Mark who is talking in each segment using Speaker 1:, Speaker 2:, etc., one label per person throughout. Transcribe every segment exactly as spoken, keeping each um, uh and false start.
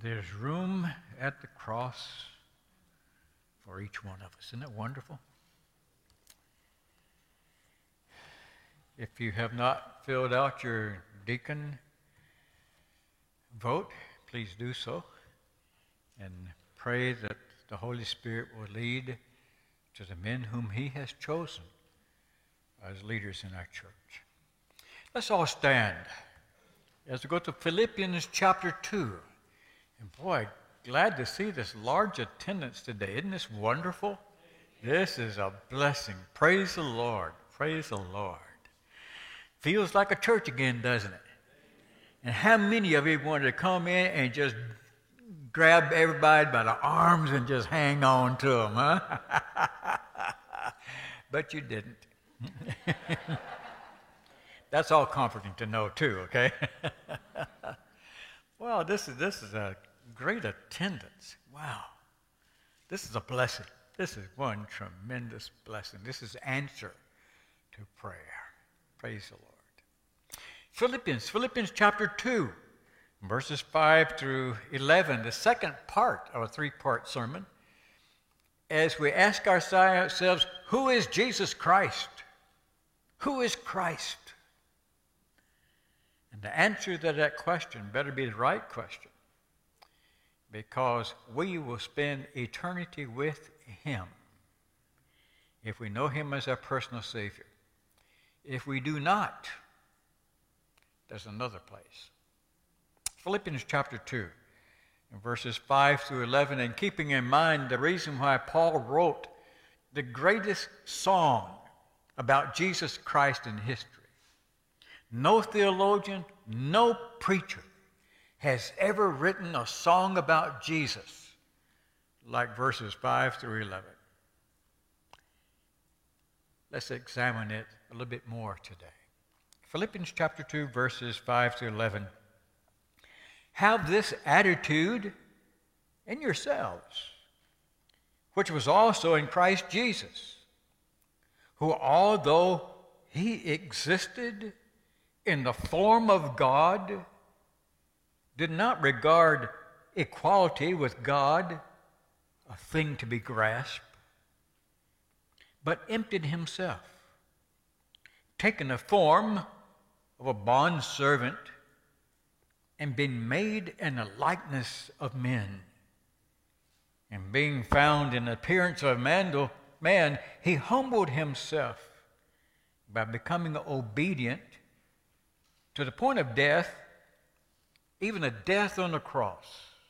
Speaker 1: There's room at the cross for each one of us. Isn't that wonderful? If you have not filled out your deacon vote, please do so. And pray that the Holy Spirit will lead to the men whom He has chosen as leaders in our church. Let's all stand as we go to Philippians chapter two. And boy, glad to see this large attendance today. Isn't this wonderful? This is a blessing. Praise the Lord. Praise the Lord. Feels like a church again, doesn't it? And how many of you wanted to come in and just grab everybody by the arms and just hang on to them, huh? But you didn't. That's all comforting to know too, okay? Well, this is this is a great attendance. Wow. This is a blessing. This is one tremendous blessing. This is answer to prayer. Praise the Lord. Philippians, Philippians chapter two, verses five through eleven, the second part of a three-part sermon, as we ask ourselves, who is Jesus Christ? Who is Christ? And the answer to that question better be the right question, because we will spend eternity with Him if we know Him as our personal Savior. If we do not, there's another place. Philippians chapter two, verses five through eleven, and keeping in mind the reason why Paul wrote the greatest song about Jesus Christ in history. No theologian, no preacher has ever written a song about Jesus like verses five through eleven. Let's examine it a little bit more today. Philippians chapter two, verses five through eleven. Have this attitude in yourselves, which was also in Christ Jesus, who although He existed in the form of God, did not regard equality with God a thing to be grasped, but emptied Himself, taking the form of a bondservant and being made in the likeness of men. And being found in appearance of a man, He humbled Himself by becoming obedient to the point of death, even a death on the cross.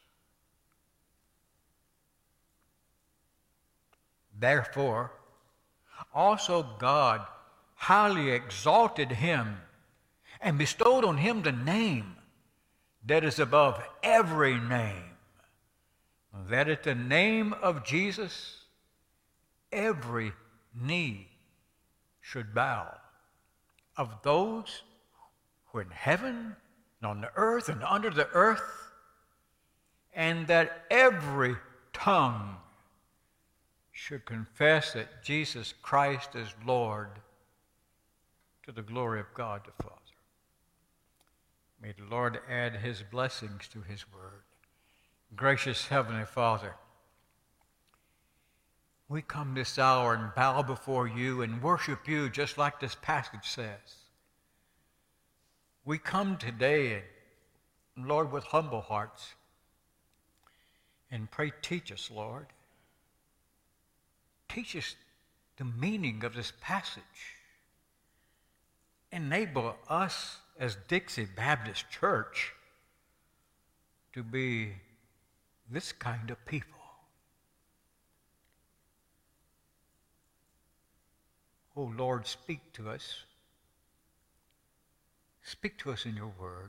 Speaker 1: Therefore, also God highly exalted Him and bestowed on Him the name that is above every name, that at the name of Jesus every knee should bow, of those who are in heaven and on the earth and under the earth, and that every tongue should confess that Jesus Christ is Lord, to the glory of God the Father. May the Lord add His blessings to His word. Gracious Heavenly Father, we come this hour and bow before You and worship You just like this passage says. We come today, Lord, with humble hearts, and pray, teach us, Lord. Teach us the meaning of this passage. Enable us as Dixie Baptist Church to be this kind of people. Oh, Lord, speak to us. Speak to us in Your word.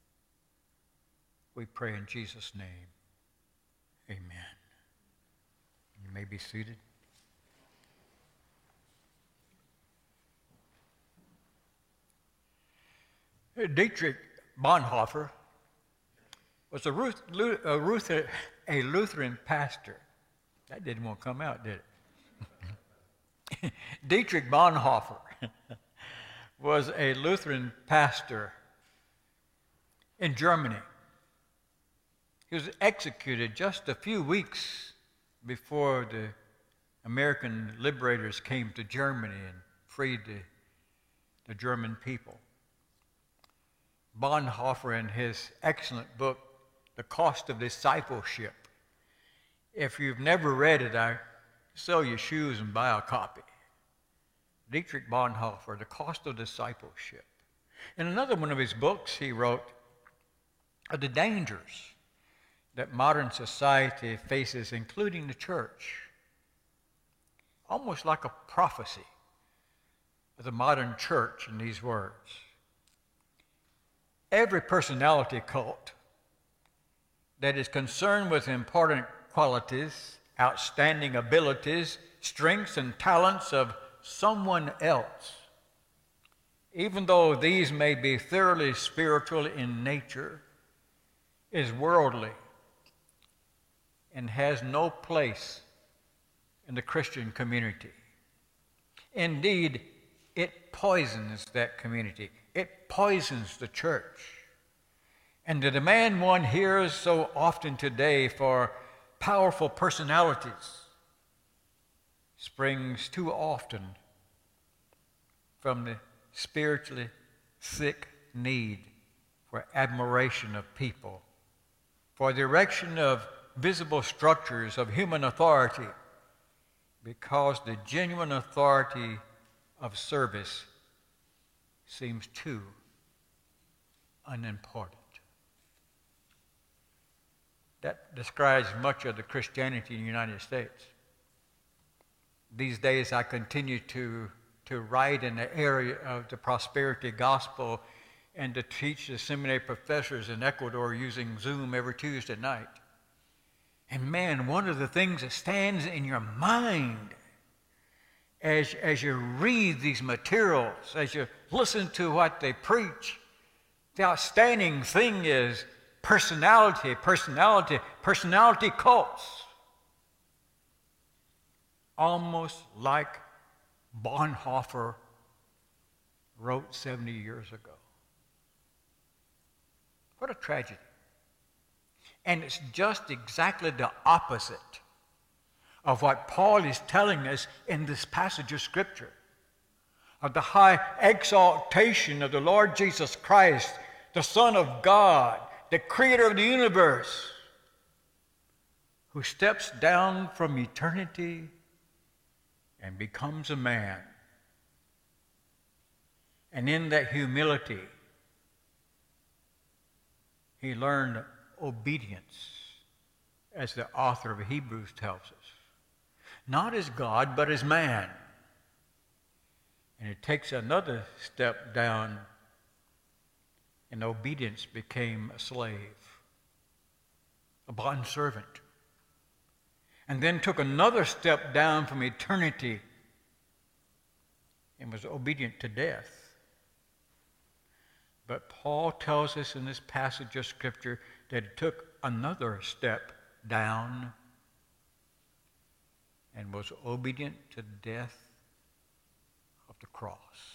Speaker 1: We pray in Jesus' name. Amen. You may be seated. Dietrich Bonhoeffer was a, Ruth, a, Luther, a Lutheran pastor. That didn't want to come out, did it? Dietrich Bonhoeffer was a Lutheran pastor in Germany. He was executed just a few weeks before the American liberators came to Germany and freed the, the German people. Bonhoeffer, in his excellent book, The Cost of Discipleship, if you've never read it, I sell your shoes and buy a copy. Dietrich Bonhoeffer, The Cost of Discipleship. In another one of his books, he wrote of the dangers that modern society faces, including the church. Almost like a prophecy of the modern church in these words. Every personality cult that is concerned with important qualities, outstanding abilities, strengths, and talents of someone else, even though these may be thoroughly spiritual in nature, is worldly and has no place in the Christian community. Indeed, it poisons that community. It poisons the church. And the demand one hears so often today for powerful personalities springs too often from the spiritually sick need for admiration of people, for the erection of visible structures of human authority, because the genuine authority of service seems too unimportant. That describes much of the Christianity in the United States. These days I continue to, to write in the area of the prosperity gospel and to teach the seminary professors in Ecuador using Zoom every Tuesday night. And man, one of the things that stands in your mind as, as you read these materials, as you listen to what they preach, the outstanding thing is personality, personality, personality cults. Almost like Bonhoeffer wrote seventy years ago. What a tragedy. And it's just exactly the opposite of what Paul is telling us in this passage of Scripture, of the high exaltation of the Lord Jesus Christ, the Son of God, the Creator of the universe, who steps down from eternity and becomes a man. And in that humility, he learned obedience, as the author of Hebrews tells us. Not as God, but as man. And it takes another step down, and obedience became a slave, a bondservant. And then took another step down from eternity and was obedient to death. But Paul tells us in this passage of Scripture that he took another step down and was obedient to death of the cross.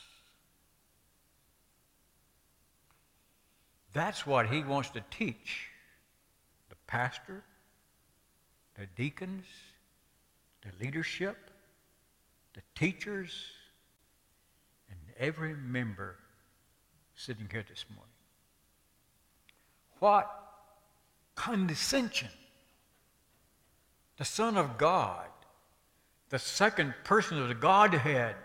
Speaker 1: That's what he wants to teach the pastor, the deacons, the leadership, the teachers, and every member sitting here this morning. What condescension! The Son of God, the second person of the Godhead,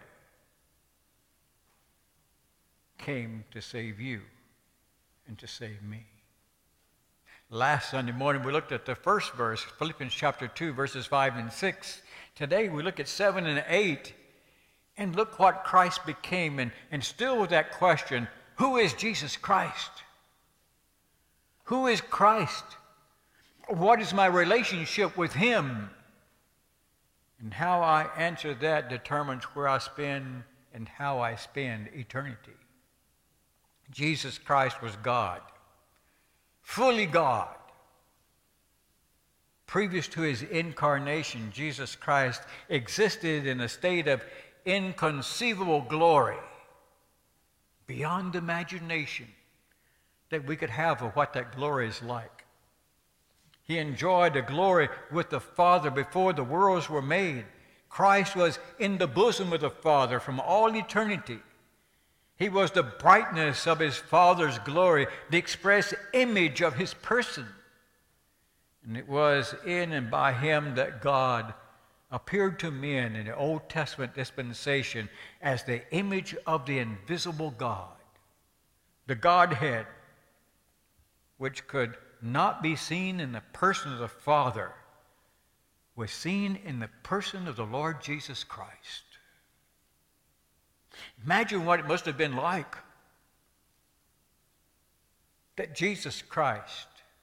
Speaker 1: came to save you and to save me. Last Sunday morning we looked at the first verse, Philippians chapter two, verses five and six. Today we look at seven and eight, and look what Christ became, and, and still with that question, who is Jesus Christ? Who is Christ? What is my relationship with him? And how I answer that determines where I spend and how I spend eternity. Jesus Christ was God, fully God. Previous to his incarnation, Jesus Christ existed in a state of inconceivable glory, beyond imagination that we could have of what that glory is like. He enjoyed the glory with the Father before the worlds were made. Christ was in the bosom of the Father from all eternity. He was the brightness of his Father's glory, the express image of his person. And it was in and by him that God appeared to men in the Old Testament dispensation as the image of the invisible God, the Godhead, which could not be seen in the person of the Father, was seen in the person of the Lord Jesus Christ. Imagine what it must have been like that Jesus Christ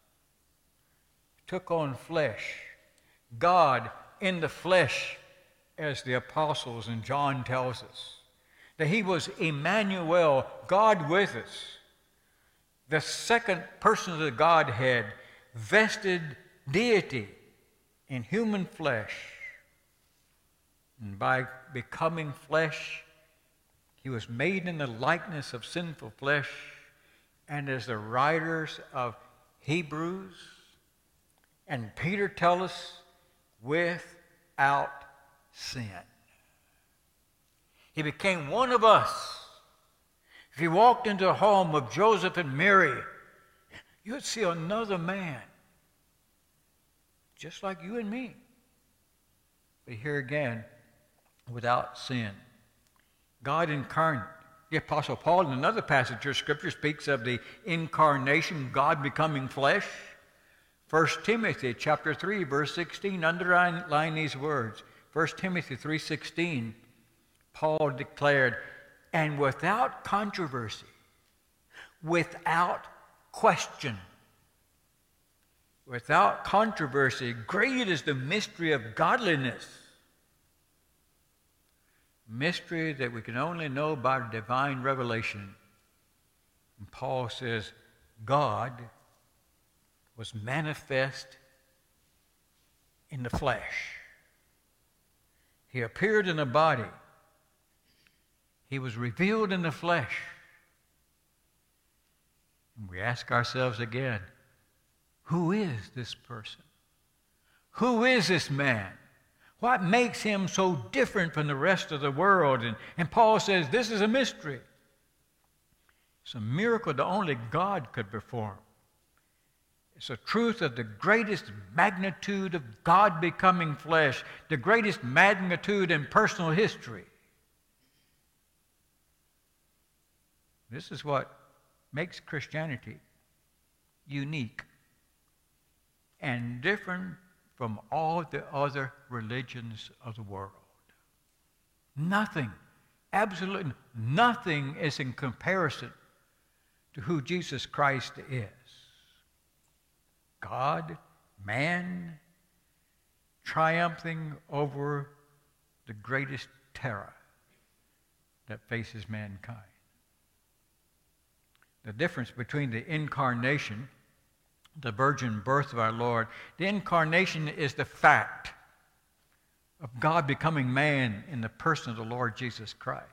Speaker 1: took on flesh, God in the flesh, as the apostles and John tells us, that he was Emmanuel, God with us, the second person of the Godhead, vested deity in human flesh. And by becoming flesh, he was made in the likeness of sinful flesh, and as the writers of Hebrews and Peter tell us, without sin. He became one of us. If you walked into the home of Joseph and Mary, you'd see another man, just like you and me. But here again, without sin. God incarnate. The Apostle Paul in another passage of Scripture speaks of the incarnation, God becoming flesh. First Timothy chapter three, verse sixteen, underline these words. First Timothy three sixteen, Paul declared, and without controversy, without question, without controversy, great is the mystery of godliness. Mystery that we can only know by divine revelation. And Paul says, God was manifest in the flesh. He appeared in a body. He was revealed in the flesh. And we ask ourselves again, who is this person? Who is this man? What makes him so different from the rest of the world? And, and Paul says this is a mystery. It's a miracle that only God could perform. It's a truth of the greatest magnitude of God becoming flesh, the greatest magnitude in personal history. This is what makes Christianity unique and different from all the other religions of the world. Nothing, absolutely nothing is in comparison to who Jesus Christ is. God, man, triumphing over the greatest terror that faces mankind. The difference between the incarnation, the virgin birth of our Lord, the incarnation is the fact of God becoming man in the person of the Lord Jesus Christ.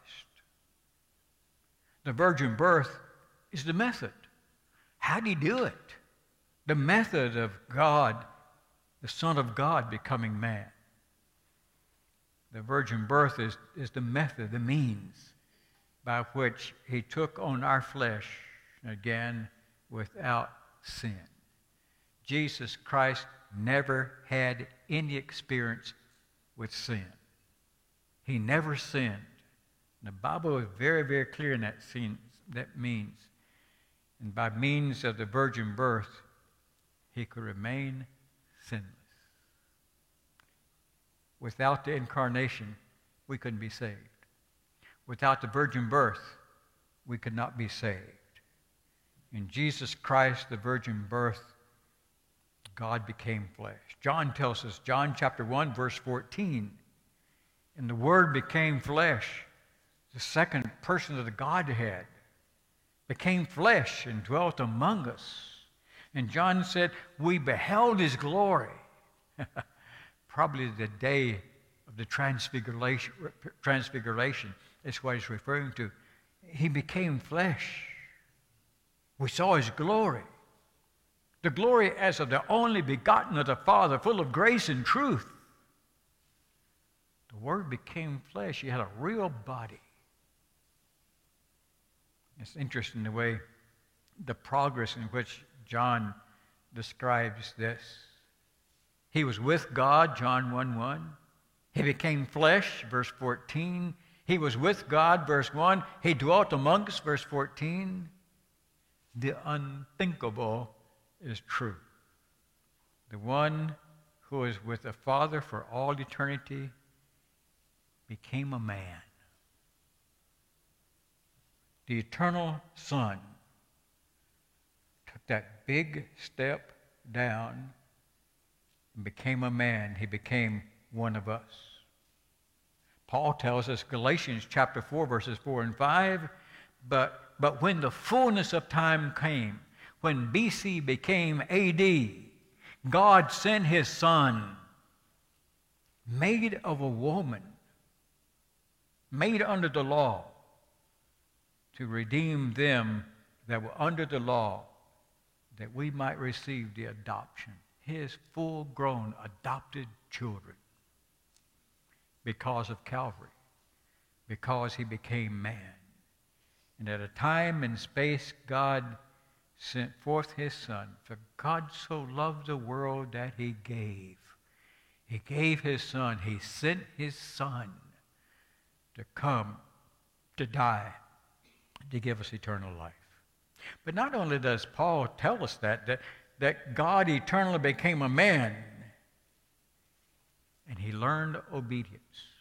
Speaker 1: The virgin birth is the method. How did he do it? The method of God, the Son of God, becoming man. The virgin birth is, is the method, the means by which he took on our flesh, again, without sin. Jesus Christ never had any experience with sin. He never sinned. The Bible is very, very clear in that scene, that means. And by means of the virgin birth, he could remain sinless. Without the incarnation, we couldn't be saved. Without the virgin birth, we could not be saved. In Jesus Christ, the virgin birth, God became flesh. John tells us, John chapter one, verse fourteen, and the Word became flesh, the second person of the Godhead, became flesh and dwelt among us. And John said, we beheld his glory. Probably the day of the transfiguration, transfiguration is what he's referring to. He became flesh. We saw his glory. The glory as of the only begotten of the Father, full of grace and truth. The Word became flesh. He had a real body. It's interesting the way the progress in which John describes this. He was with God, John one one. He became flesh, verse fourteen. He was with God, verse one. He dwelt among us, verse fourteen. The unthinkable is true. The one who is with the Father for all eternity became a man. The eternal Son took that big step down and became a man. He became one of us. Paul tells us, Galatians chapter four, verses four and five, but, but when the fullness of time came, when B C became A D, God sent his Son, made of a woman, made under the law, to redeem them that were under the law, that we might receive the adoption, his full-grown adopted children, because of Calvary, because he became man. And at a time and space, God sent forth his Son. For God so loved the world that he gave. He gave his Son. He sent his Son to come, to die, to give us eternal life. But not only does Paul tell us that, that, that God eternally became a man, and he learned obedience.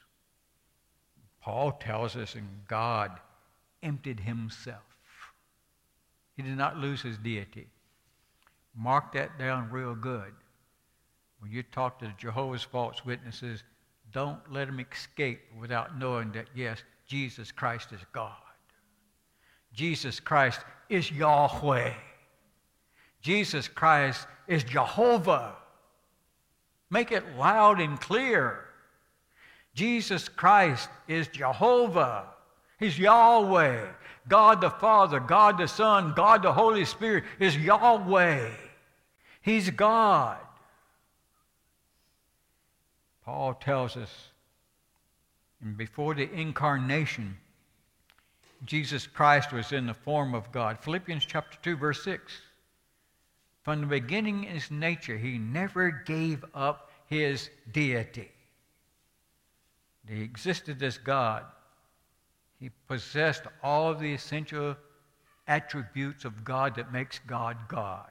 Speaker 1: Paul tells us, and God emptied himself. He did not lose his deity. Mark that down real good. When you talk to the Jehovah's false witnesses, don't let them escape without knowing that, yes, Jesus Christ is God. Jesus Christ is Yahweh. Jesus Christ is Jehovah. Make it loud and clear. Jesus Christ is Jehovah. He's Yahweh. God the Father, God the Son, God the Holy Spirit is Yahweh. He's God. Paul tells us, and before the incarnation, Jesus Christ was in the form of God. Philippians chapter two, verse six. From the beginning in his nature, he never gave up his deity. He existed as God. He possessed all of the essential attributes of God that makes God God.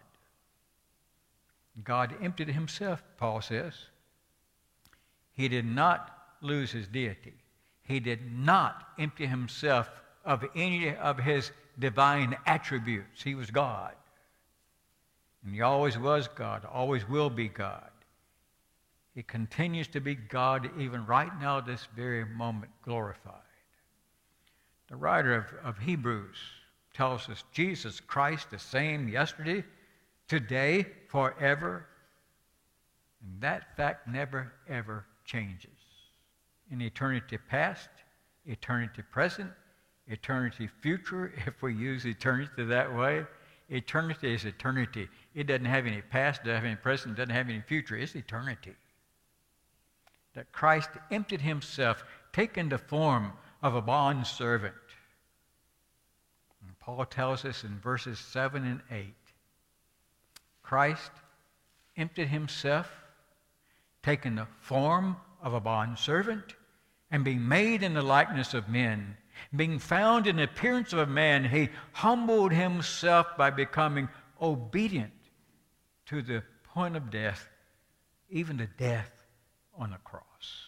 Speaker 1: God emptied himself, Paul says. He did not lose his deity. He did not empty himself of any of his divine attributes. He was God. And he always was God, always will be God. He continues to be God even right now, this very moment, glorified. The writer of, of Hebrews tells us Jesus Christ the same yesterday, today, forever. And that fact never, ever changes. In eternity past, eternity present, eternity future, if we use eternity that way. Eternity is eternity. It doesn't have any past, doesn't have any present, doesn't have any future. It's eternity. That Christ emptied himself, taking the form of a bondservant. And Paul tells us in verses seven and eight, Christ emptied himself, taking the form of a bondservant, and being made in the likeness of men. Being found in the appearance of a man, he humbled himself by becoming obedient to the point of death, even the death on the cross.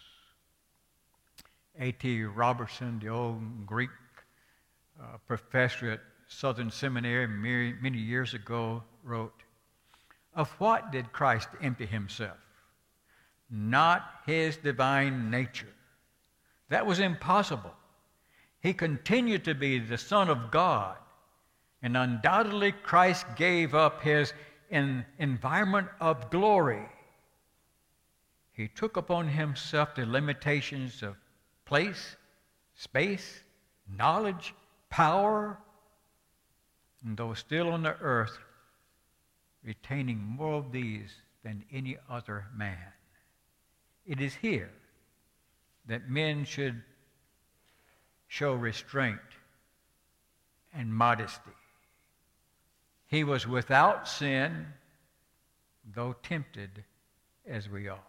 Speaker 1: A T Robertson, the old Greek uh, professor at Southern Seminary many, many years ago, wrote, "Of what did Christ empty himself? Not his divine nature. That was impossible. He continued to be the Son of God, and undoubtedly Christ gave up his in environment of glory. He took upon himself the limitations of place, space, knowledge, power, and though still on the earth, retaining more of these than any other man. It is here that men should show restraint and modesty. He was without sin, though tempted as we are.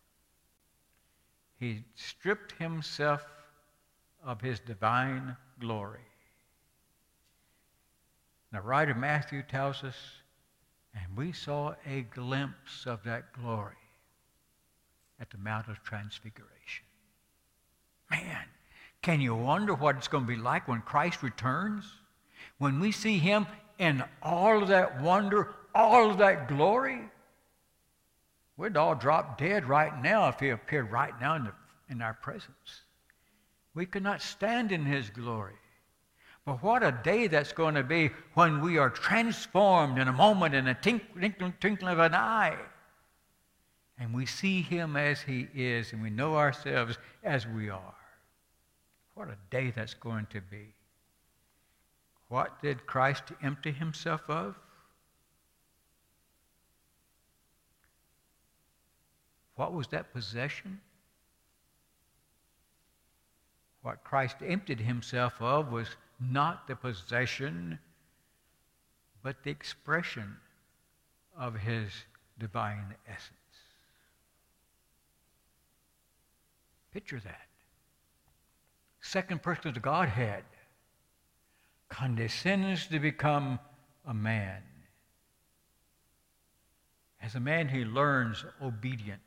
Speaker 1: He stripped himself of his divine glory. The writer Matthew tells us, and we saw a glimpse of that glory at the Mount of Transfiguration. Man, can you wonder what it's going to be like when Christ returns? When we see him in all of that wonder, all of that glory? We'd all drop dead right now if he appeared right now in, the, in our presence. We could not stand in his glory. But what a day that's going to be when we are transformed in a moment, in a twinkling, twinkling of an eye. And we see him as he is, and we know ourselves as we are. What a day that's going to be. What did Christ empty himself of? What was that possession? What Christ emptied himself of was not the possession, but the expression of his divine essence. Picture that. Second person of the Godhead condescends to become a man. As a man, he learns obedience.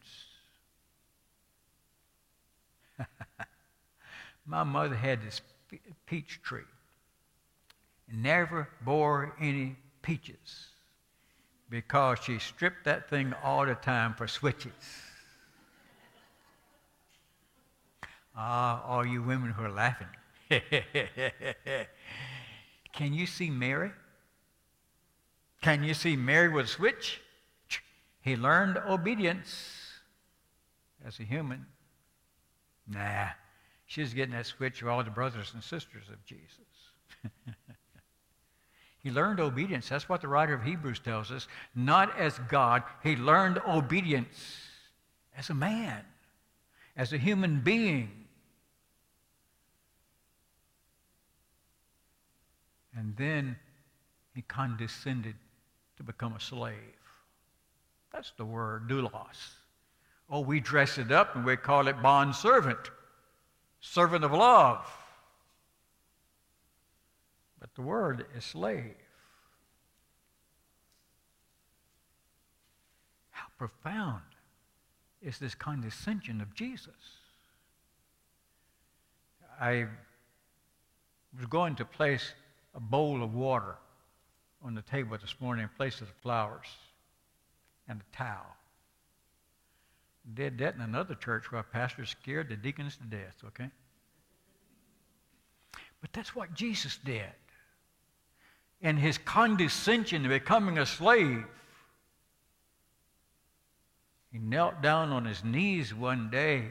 Speaker 1: My mother had this peach tree. It never bore any peaches because she stripped that thing all the time for switches. Ah, all you women who are laughing. Can you see Mary? Can you see Mary with a switch? He learned obedience as a human. Nah, she's getting that switch for all the brothers and sisters of Jesus. He learned obedience. That's what the writer of Hebrews tells us. Not as God. He learned obedience as a man, as a human being. And then he condescended to become a slave. That's the word, doulos. Oh, we dress it up and we call it bondservant, servant of love. But the word is slave. How profound is this condescension of Jesus? I was going to place a bowl of water on the table this morning in place of the flowers and a towel. Did that in another church where a pastor scared the deacons to death, okay? But that's what Jesus did. In his condescension to becoming a slave, he knelt down on his knees one day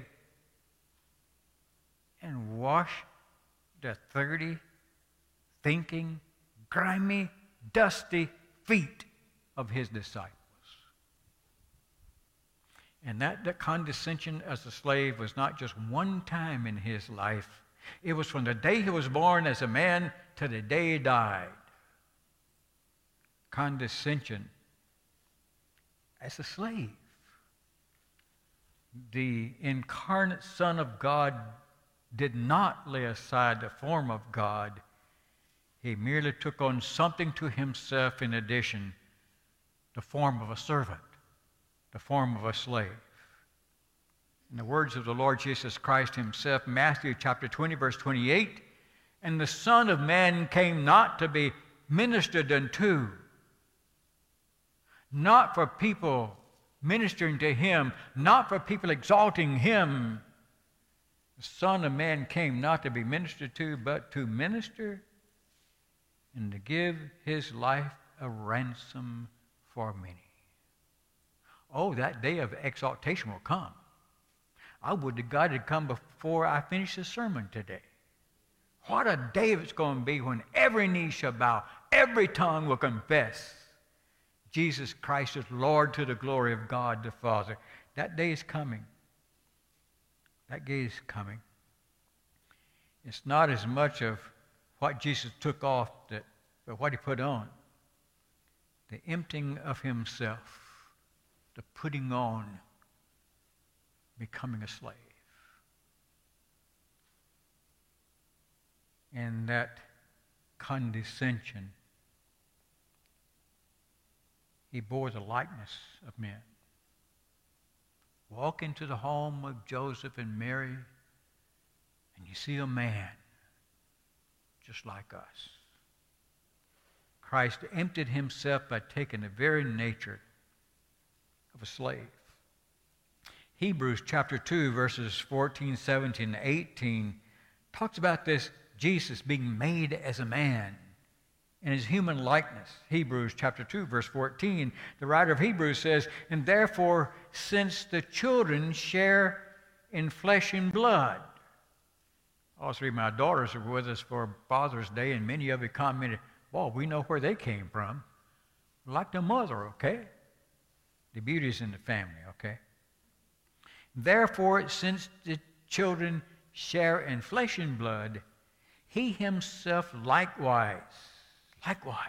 Speaker 1: and washed the thirty thinking, grimy, dusty feet of his disciples. And that, that condescension as a slave was not just one time in his life. It was from the day he was born as a man to the day he died. Condescension as a slave. The incarnate Son of God did not lay aside the form of God. He merely took on something to himself in addition, the form of a servant, the form of a slave. In the words of the Lord Jesus Christ himself, Matthew chapter twenty, verse twenty-eight, and the Son of Man came not to be ministered unto, not for people ministering to him, not for people exalting him. The Son of Man came not to be ministered to, but to minister and to give his life a ransom for many. Oh, that day of exaltation will come. I would to God it had come before I finish the sermon today. What a day it's going to be when every knee shall bow, every tongue will confess Jesus Christ is Lord to the glory of God the Father. That day is coming. That day is coming. It's not as much of what Jesus took off, that, but what he put on. The emptying of himself, the putting on, becoming a slave. And that condescension, he bore the likeness of men. Walk into the home of Joseph and Mary, and you see a man just like us. Christ emptied himself by taking the very nature of a slave. Hebrews chapter two, verses fourteen, seventeen, and eighteen talks about this Jesus being made as a man in his human likeness. Hebrews chapter two, verse fourteen, the writer of Hebrews says, "And therefore, since the children share in flesh and blood." All three of my daughters were with us for Father's Day, and many of you commented, "Well, we know where they came from." Like the mother, okay? The beauty's in the family, okay? "Therefore, since the children share in flesh and blood, he himself likewise, likewise,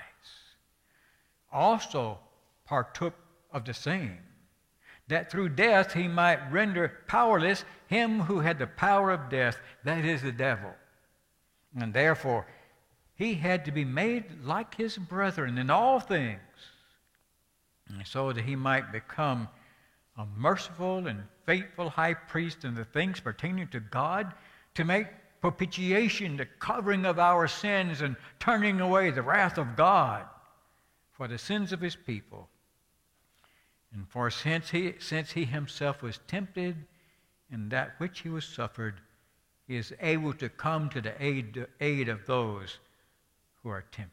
Speaker 1: also partook of the same, that through death he might render powerless him who had the power of death, that is the devil. And therefore, he had to be made like his brethren in all things, and so that he might become a merciful and faithful high priest in the things pertaining to God, to make propitiation, the covering of our sins and turning away the wrath of God for the sins of his people. And for since he, since he himself was tempted in that which he was suffered, he is able to come to the aid, aid of those who are tempted."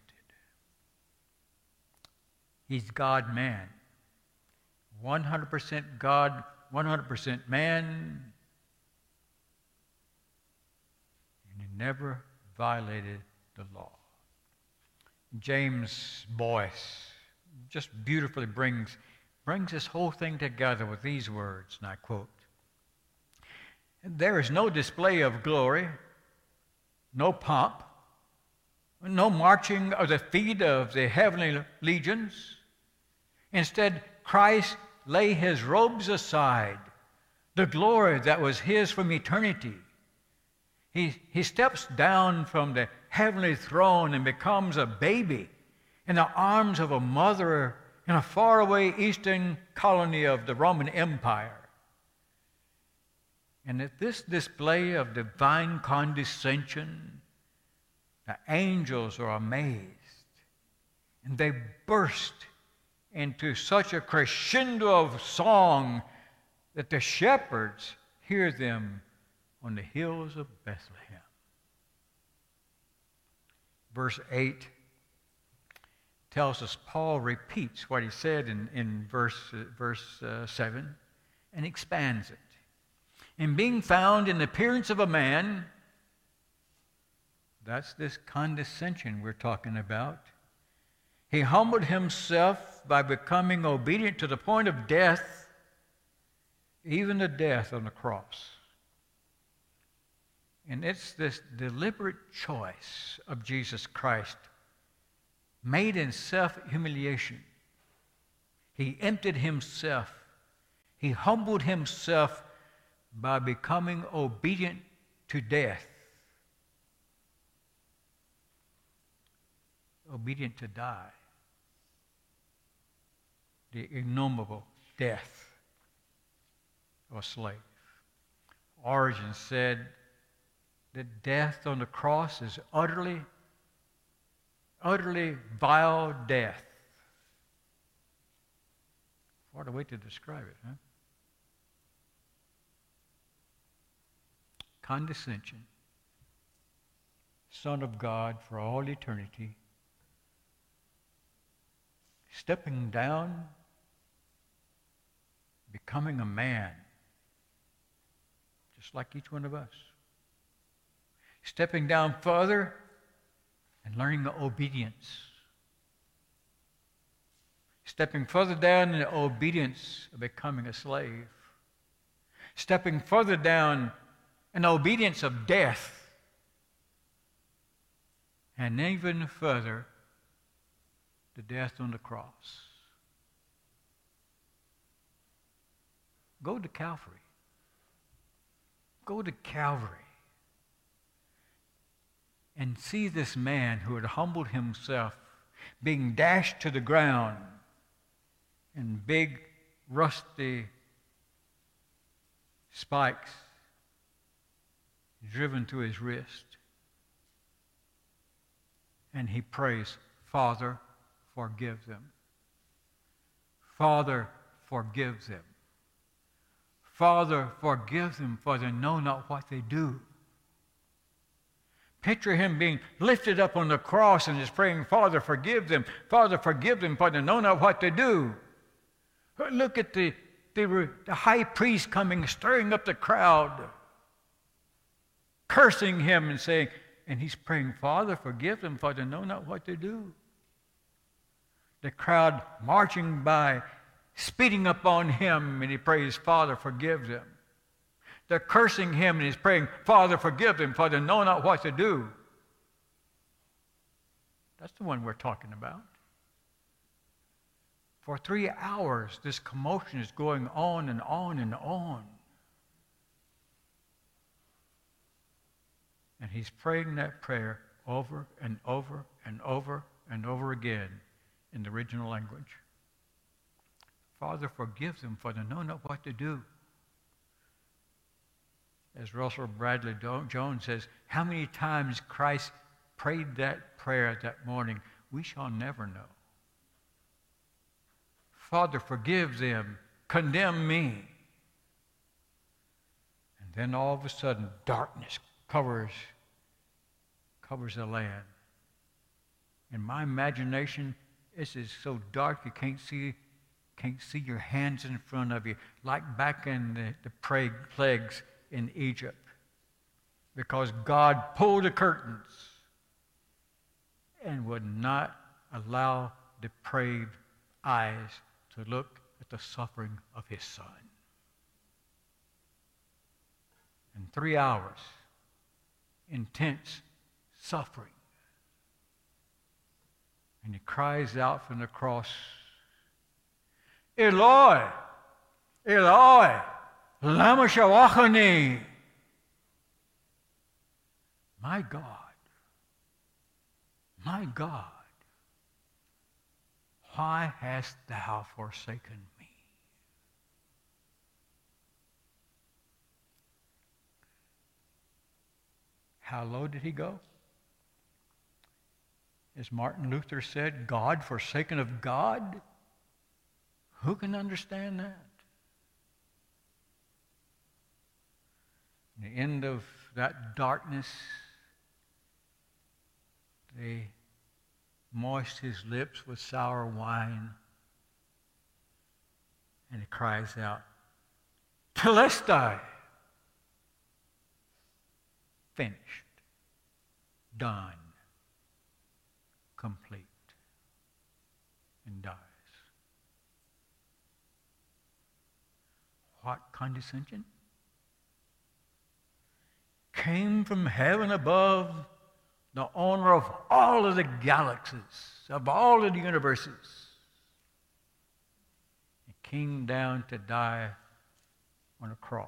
Speaker 1: He's God-man. one hundred percent God, one hundred percent man. And he never violated the law. James Boyce just beautifully brings, brings this whole thing together with these words, and I quote, "There is no display of glory, no pomp, no marching of the feet of the heavenly legions. Instead, Christ lay his robes aside, the glory that was his from eternity. He, he steps down from the heavenly throne and becomes a baby in the arms of a mother in a faraway eastern colony of the Roman Empire. And at this display of divine condescension, the angels are amazed, and they burst into such a crescendo of song that the shepherds hear them on the hills of Bethlehem." Verse eight tells us Paul repeats what he said in, in verse, uh, verse uh, seven and expands it. "And being found in the appearance of a man," that's this condescension we're talking about, "he humbled himself by becoming obedient to the point of death, even the death on the cross." And it's this deliberate choice of Jesus Christ made in self-humiliation. He emptied himself. He humbled himself by becoming obedient to death. Obedient to die. The ignoble death of a slave. Origen said that death on the cross is utterly, utterly vile death. What a way to describe it, huh? Condescension, Son of God for all eternity, stepping down, becoming a man, just like each one of us. Stepping down further and learning obedience. stepping further down in the obedience of becoming a slave, stepping further down in the obedience of death, and even further, the death on the cross. Go to Calvary. Go to Calvary and see this man who had humbled himself being dashed to the ground and big, rusty spikes driven to his wrist. And he prays, Father, forgive them. Father, forgive them. Father, forgive them, for they know not what they do. Picture him being lifted up on the cross and is praying, Father, forgive them. Father, forgive them, for they know not what they do. Look at the, the, the high priest coming, stirring up the crowd, cursing him and saying, and he's praying, Father, forgive them, for they know not what they do. The crowd marching by, speeding up on him, and he prays, Father, forgive them. They're cursing him, and he's praying, Father, forgive them, for they know not what to do. That's the one we're talking about. For three hours, this commotion is going on and on and on. And he's praying that prayer over and over and over and over again in the original language. Father, forgive them, for they know not what to do. As Russell Bradley Jones says, how many times Christ prayed that prayer that morning, we shall never know. Father, forgive them, condemn me. And then all of a sudden, darkness covers, covers the land. In my imagination, this is so dark you can't see can't see your hands in front of you, like back in the, the plague, plagues in Egypt, because God pulled the curtains and would not allow depraved eyes to look at the suffering of his Son. In three hours, intense suffering. And he cries out from the cross, Eloi, Eloi, lama sabachthani. My God, my God, why hast thou forsaken me? How low did he go? As Martin Luther said, God forsaken of God? Who can understand that? In the end of that darkness, they moist his lips with sour wine, and he cries out, Telestai! Finished. Done. Complete. And dies. What condescension? Came from heaven above, the owner of all of the galaxies, of all of the universes. He came down to die on a cross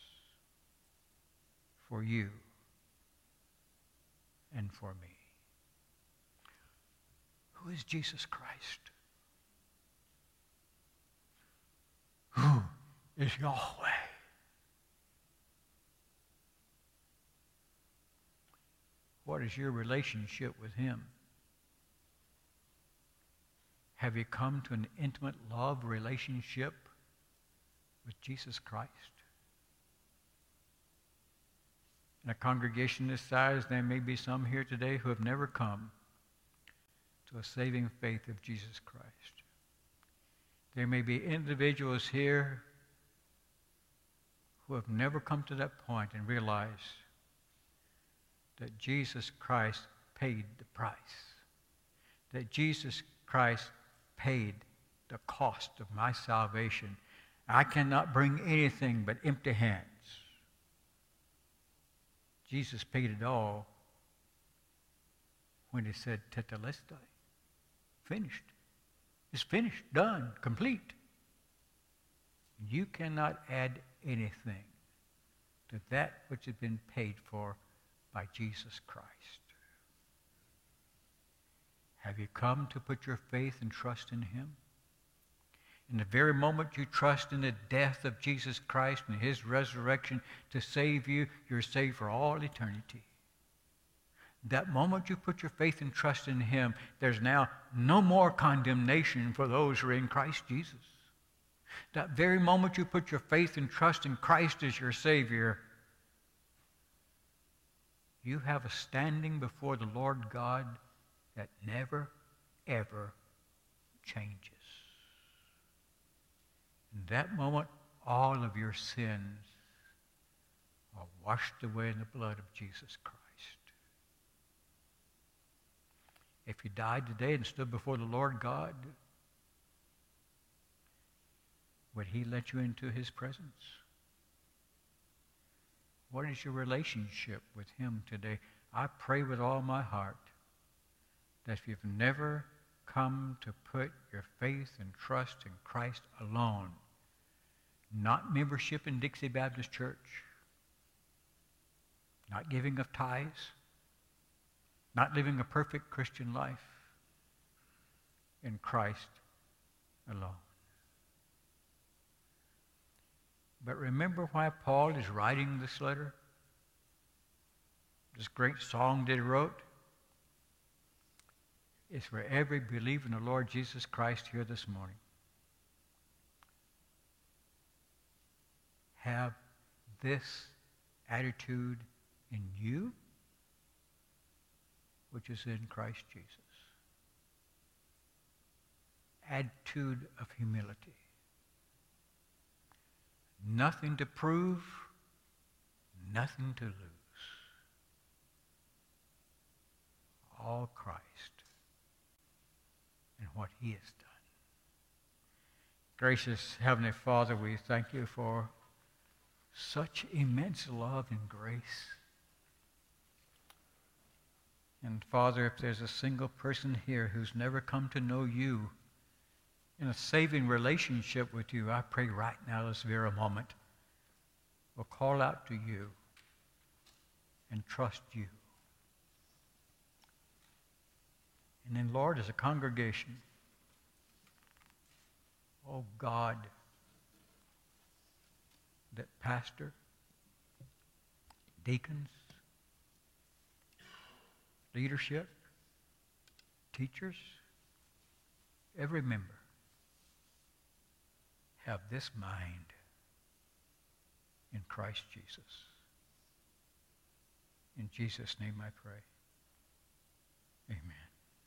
Speaker 1: for you and for me. Who is Jesus Christ? Who is Yahweh? What is your relationship with him? Have you come to an intimate love relationship with Jesus Christ? In a congregation this size, there may be some here today who have never come to a saving faith of Jesus Christ. There may be individuals here who have never come to that point and realized that Jesus Christ paid the price. That Jesus Christ paid the cost of my salvation. I cannot bring anything but empty hands. Jesus paid it all when he said, tetelestai, finished. It's finished, done, complete. You cannot add anything to that which has been paid for by Jesus Christ. Have you come to put your faith and trust in him? In the very moment you trust in the death of Jesus Christ and his resurrection to save you, you're saved for all eternity. That moment you put your faith and trust in him, there's now no more condemnation for those who are in Christ Jesus. That very moment you put your faith and trust in Christ as your Savior, you have a standing before the Lord God that never, ever changes. In that moment, all of your sins are washed away in the blood of Jesus Christ. If you died today and stood before the Lord God, would he let you into his presence? What is your relationship with him today? I pray with all my heart that if you've never come to put your faith and trust in Christ alone, not membership in Dixie Baptist Church, not giving of tithes, not living a perfect Christian life, in Christ alone. But remember why Paul is writing this letter? This great song that he wrote? It's for every believer in the Lord Jesus Christ here this morning. Have this attitude in you, which is in Christ Jesus. Attitude of humility. Nothing to prove, nothing to lose. All Christ and what he has done. Gracious Heavenly Father, we thank you for such immense love and grace. And Father, if there's a single person here who's never come to know you in a saving relationship with you, I pray right now, this very moment, will call out to you and trust you. And then, Lord, as a congregation, oh God, that pastor, deacons, leadership, teachers, every member have this mind in Christ Jesus. In Jesus' name I pray. Amen.